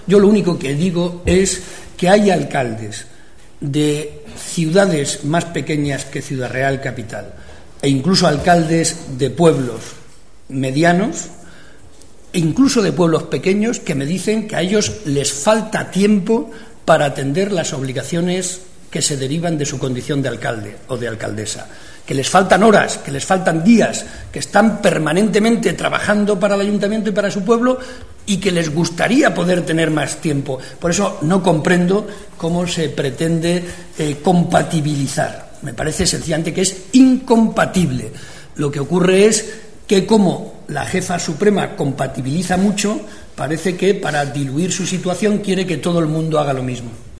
Yo lo único que digo es que hay alcaldes de ciudades más pequeñas que Ciudad Real capital e incluso alcaldes de pueblos medianos e incluso de pueblos pequeños que me dicen que a ellos les falta tiempo para atender las obligaciones que se derivan de su condición de alcalde o de alcaldesa, que les faltan horas, que les faltan días, que están permanentemente trabajando para el ayuntamiento y para su pueblo y que les gustaría poder tener más tiempo. Por eso no comprendo cómo se pretende compatibilizar. Me parece sencillamente que es incompatible. Lo que ocurre es que como la jefa suprema compatibiliza mucho, parece que para diluir su situación quiere que todo el mundo haga lo mismo.